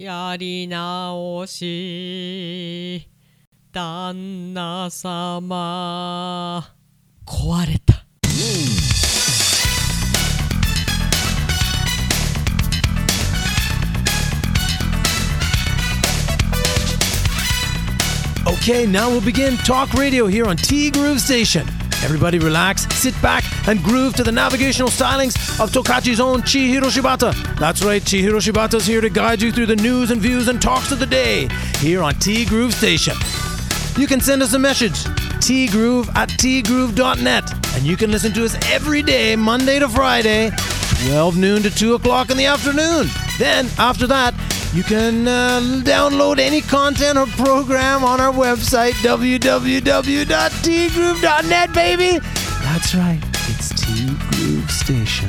やり直し旦那様壊れた。 Okay, now we'll begin Talk Radio here on T Groove Station. Everybody relax, sit back, and groove to the navigational stylings of Tokachi's own Chihiro Shibata. That's right, Chihiro Shibata's here to guide you through the news and views and talks of the day here on T Groove Station. You can send us a message, tgroove@tgroove.net, and you can listen to us every day, Monday to Friday, 12 noon to 2 o'clock in the afternoon. Then, after that, you can download any content or program on our website, www.tgroove.net, baby. That's right, it's T Groove Station.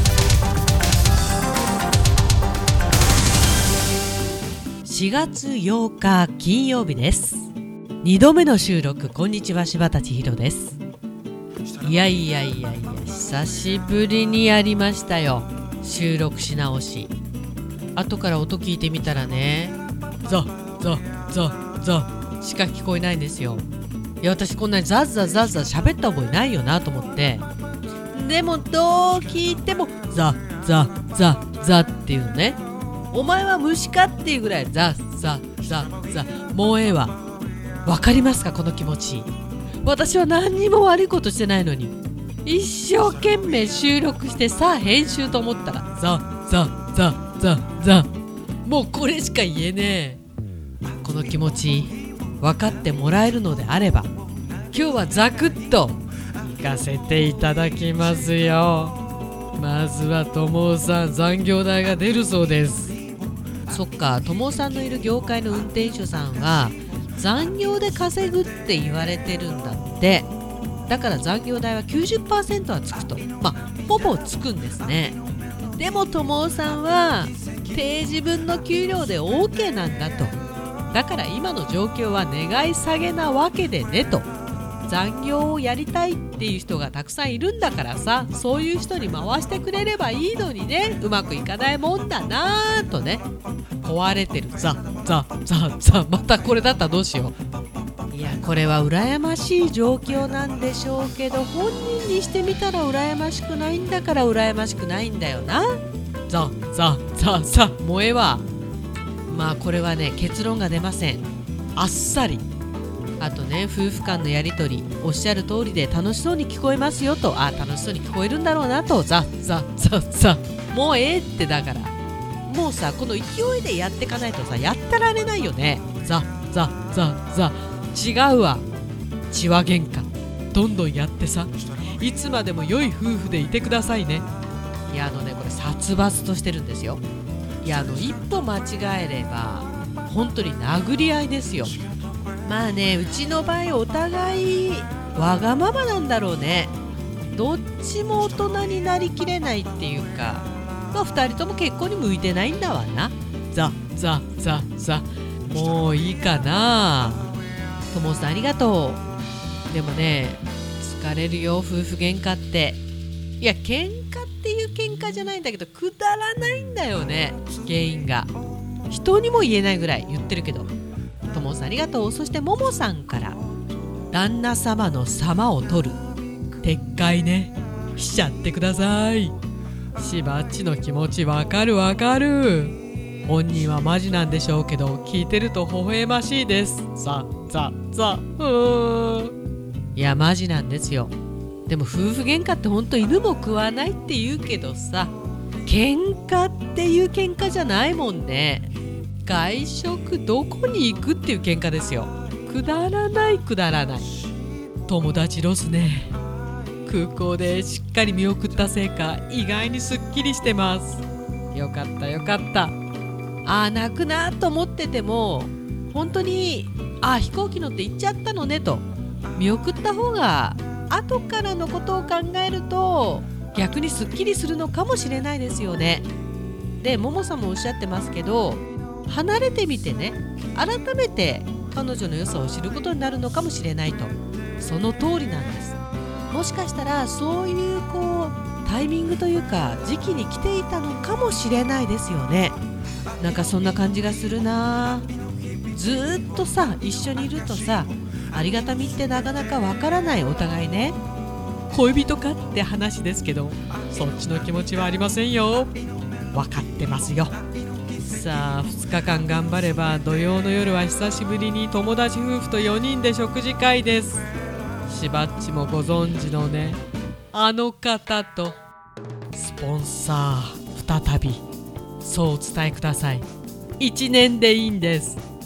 4月8日金曜日です。2度目の収録。こんにちは、柴田千尋です。いや久しぶりにやりましたよ、収録し直し。後から音聞いてみたらね、ザしか聞こえないんですよ。いや、私こんなにザ喋った覚えないよなと思って、でもどう聞いてもザっていうのね。お前は虫かっていうぐらいザもうええわ。わかりますか、この気持ち。私は何にも悪いことしてないのに、一生懸命収録してさあ編集と思ったらザもうこれしか言えねえ。この気持ち分かってもらえるのであれば、今日はザクッと行かせていただきますよ。まずはともさん、残業代が出るそうです。そっか、ともさんのいる業界の運転手さんは残業で稼ぐって言われてるんだって。だから残業代は 90% はつくと、ほぼつくんですね。でもともさんは定時分の給料で OK なんだと。だから今の状況は願い下げなわけでねと。残業をやりたいっていう人がたくさんいるんだからさ、そういう人に回してくれればいいのにね、うまくいかないもんだなとね。壊れてるザまたこれだったらどうしよう。いや、これは羨ましい状況なんでしょうけど、本人にしてみたら羨ましくないんだから羨ましくないんだよな。ザもうええわ。これはね、結論が出ません。あっさり。あとね、夫婦間のやりとり、おっしゃる通りで楽しそうに聞こえますよと。楽しそうに聞こえるんだろうなと。ザもうええって。だからもうさ、この勢いでやってかないとさ、やってられないよね。ザ違うわ。血は喧嘩どんどんやってさ、いつまでも良い夫婦でいてくださいね。いや、これ殺伐としてるんですよ。いや、一歩間違えれば本当に殴り合いですよ。うちの場合お互いわがままなんだろうね。どっちも大人になりきれないっていうか、2人とも結婚に向いてないんだわな。ザもういいかな。ともさんありがとう。でもね、疲れるよ、夫婦喧嘩って。いや、喧嘩っていう喧嘩じゃないんだけど、くだらないんだよね、原因が。人にも言えないぐらい言ってるけど。ともさんありがとう。そしてももさんから、旦那様の様を取る撤回ね、しちゃってください。しばっちの気持ちわかる。本人はマジなんでしょうけど、聞いてると微笑ましいです。いや、マジなんですよ。でも夫婦喧嘩ってほんと犬も食わないって言うけどさ、喧嘩っていう喧嘩じゃないもんね。外食どこに行くっていう喧嘩ですよ。くだらない。友達ロスね。空港でしっかり見送ったせいか、意外にすっきりしてます。よかった。泣くなと思ってても、本当に飛行機乗って行っちゃったのねと見送った方が、後からのことを考えると逆にすっきりするのかもしれないですよね。で、ももさんもおっしゃってますけど、離れてみてね、改めて彼女の良さを知ることになるのかもしれないと。その通りなんです。もしかしたらそういうタイミングというか時期に来ていたのかもしれないですよね。 なんかそんな感じがするな。ずーっとさ一緒にいるとさ、ありがたみってなかなかわからないお互いね。恋人かって話ですけど、そっちの気持ちはありませんよ。わかってますよ。さあ2日間頑張れば土曜の夜は久しぶりに友達夫婦と4人で食事会です。しばっちもご存知のね、あの方とスポンサー再び、そうお伝えください。1年でいいんです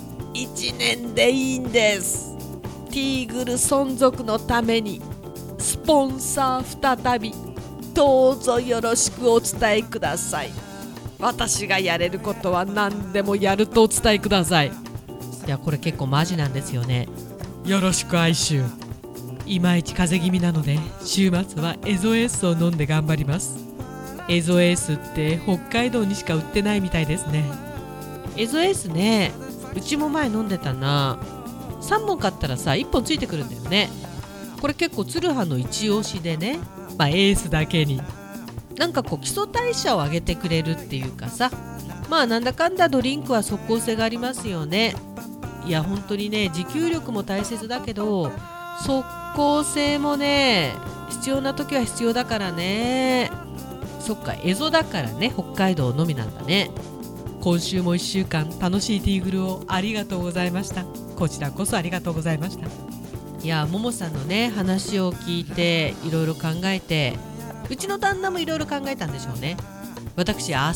。1年でいいんです。ティーグル存続のためにスポンサー再びどうぞよろしくお伝えください。私がやれることは何でもやるとお伝えください。いやこれ結構マジなんですよね。よろしく哀愁。いまいち風邪気味なので週末はエゾエースを飲んで頑張ります。エゾエースって北海道にしか売ってないみたいですね。エゾエースね、うちも前飲んでたな。3本買ったらさ1本ついてくるんだよね。これ結構ツルハの一押しでね、エースだけになんかこう基礎代謝を上げてくれるっていうかさ、なんだかんだドリンクは即効性がありますよね。いや本当にね、持久力も大切だけど即効性もね必要な時は必要だからね。そっか、エゾだからね、北海道のみなんだね。今週も1週間楽しいティーグルをありがとうございました。こちらこそありがとうございました。いやももさんのね話を聞いていろいろ考えて、うちの旦那もいろいろ考えたんでしょうね。私明日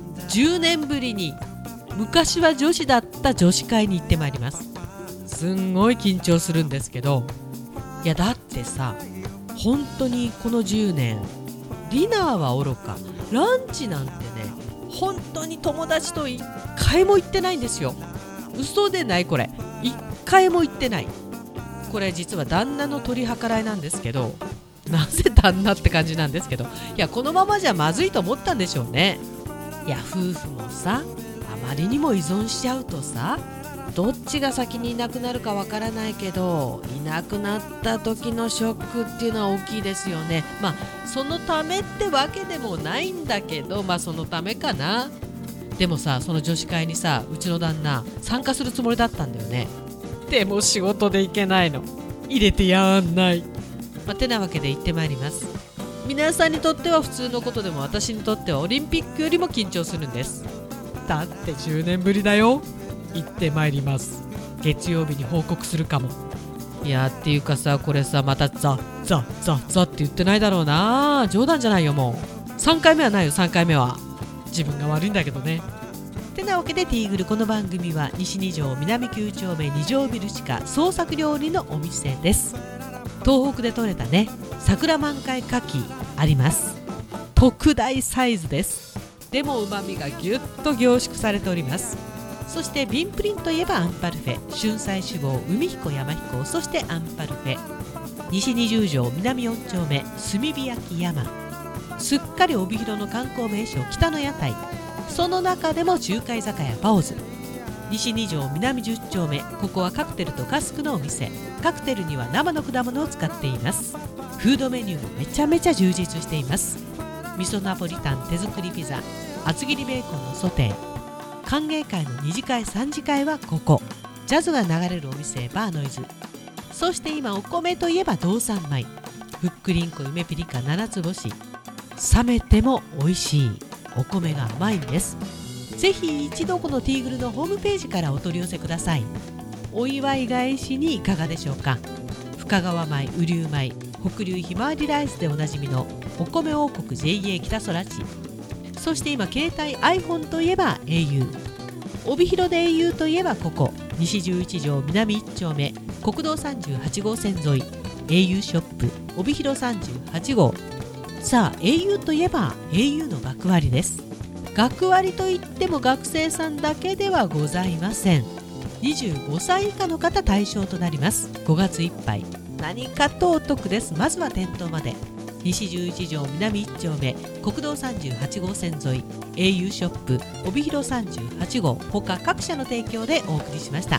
10年ぶりに昔は女子だった女子会に行ってまいります。すんごい緊張するんですけど、いやだってさ本当にこの10年ディナーはおろかランチなんてね本当に友達と1回も行ってないんですよ。嘘でない、これ1回も行ってない。これ実は旦那の取り計らいなんですけど、なぜ旦那って感じなんですけど、いやこのままじゃまずいと思ったんでしょうね。いや夫婦もさあまりにも依存しちゃうとさ、どっちが先にいなくなるかわからないけど、いなくなった時のショックっていうのは大きいですよね。そのためってわけでもないんだけど、そのためかな。でもさその女子会にさうちの旦那参加するつもりだったんだよね。でも仕事で行けないの、入れてやんない。てなわけで行ってまいります。皆さんにとっては普通のことでも私にとってはオリンピックよりも緊張するんです。だって10年ぶりだよ。行ってまいります。月曜日に報告するかも。いやっていうかさ、これさまたザって言ってないだろうな。冗談じゃないよ。もう3回目はないよ。3回目は自分が悪いんだけどね。てなわけでティーグル、この番組は西2条南9丁目2条ビル地下創作料理のお店です。東北で採れたね桜満開牡蠣あります。特大サイズです。でも旨味がぎゅっと凝縮されております。そしてビンプリンといえばアンパルフェ、春菜志望海彦山彦、そしてアンパルフェ、西20条南4丁目炭火焼き山、すっかり帯広の観光名所北の屋台、その中でも中華居酒屋パオズ、西2条南10丁目、ここはカクテルとカスクのお店。カクテルには生の果物を使っています。フードメニューもめちゃめちゃ充実しています。味噌ナポリタン、手作りピザ、厚切りベーコンのソテー。歓迎会の2次会3次会はここ。ジャズが流れるお店バーノイズ。そして今お米といえば道産米、ふっくりんこ梅ピリカ7つ星。冷めても美味しいお米が甘いんです。ぜひ一度このティーグルのホームページからお取り寄せください。お祝い返しにいかがでしょうか。深川米、雨竜米、北流ひまわりライスでおなじみのお米王国 JA 北空地。そして今携帯 iPhone といえば au、 帯広で au といえばここ西11条南1丁目国道38号線沿い au ショップ帯広38号。さあ au といえば au の学割です。学割といっても学生さんだけではございません。25歳以下の方対象となります。5月いっぱい何かとお得です。まずは店頭まで西11条南1丁目国道38号線沿い au ショップ帯広38号他各社の提供でお送りしました。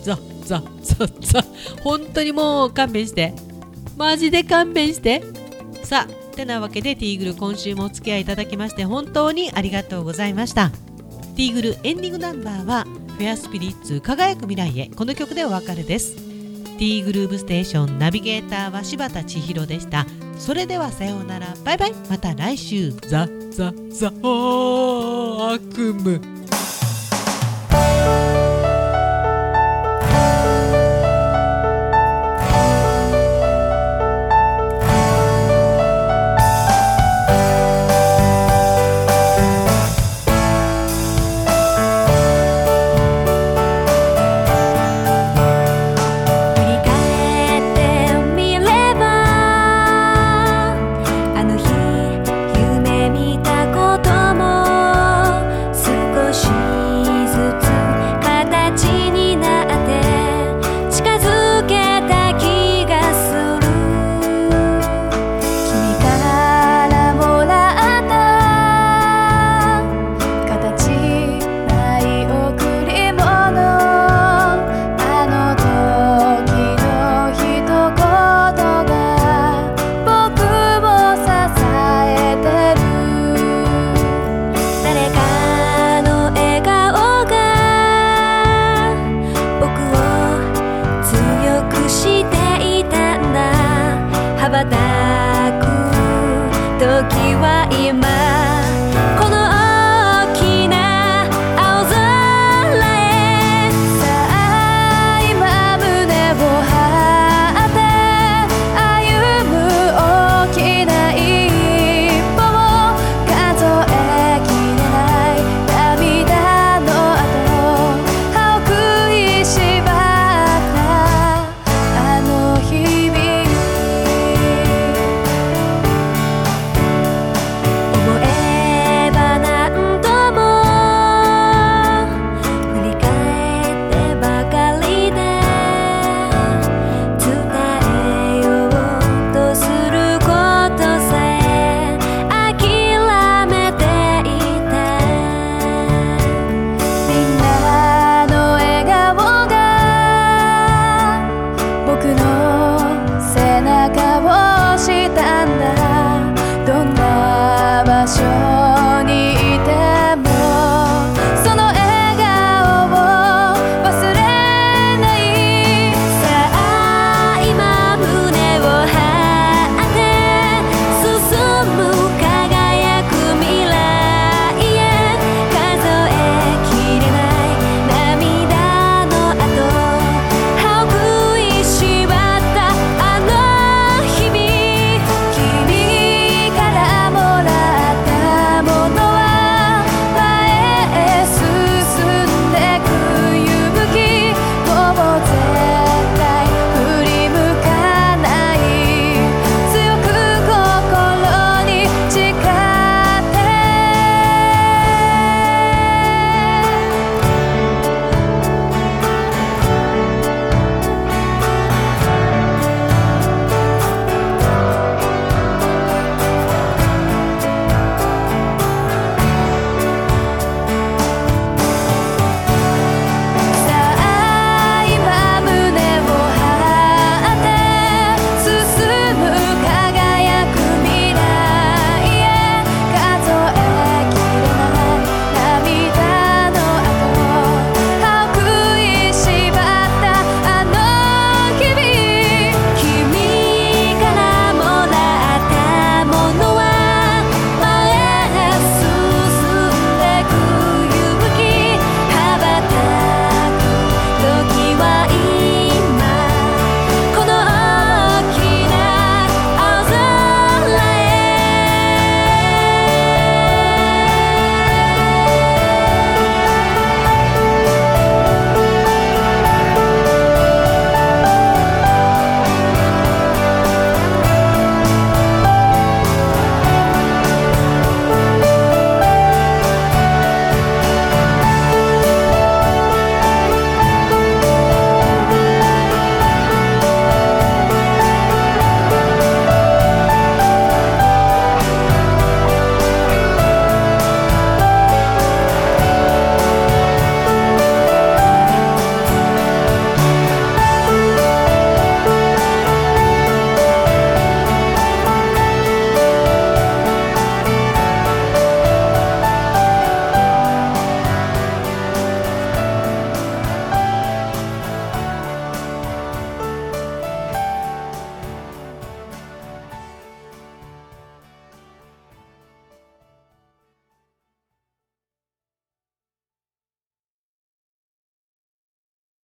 本当にもう勘弁して、マジで勘弁して。さあてなわけでティーグル、今週もお付き合いいただきまして本当にありがとうございました。 ティーグルエンディングナンバーはフェアスピリッツ輝く未来へ、この曲でお別れです。ティーグルーブステーションナビゲーターは柴田千尋でした。それではさようなら、バイバイ、また来週。ザ・悪夢。